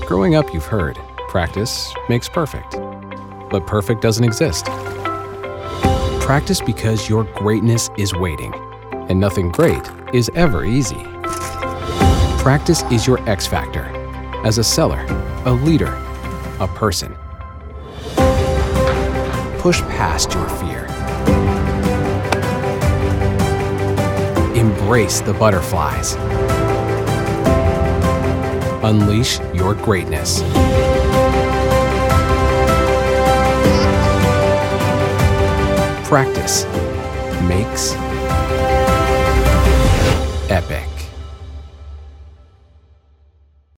Growing up, you've heard, practice makes perfect. But perfect doesn't exist. Practice because your greatness is waiting, and nothing great is ever easy. Practice is your X factor as a seller, a leader, a person. Push past your fear. Embrace the butterflies. Unleash your greatness. Practice makes epic.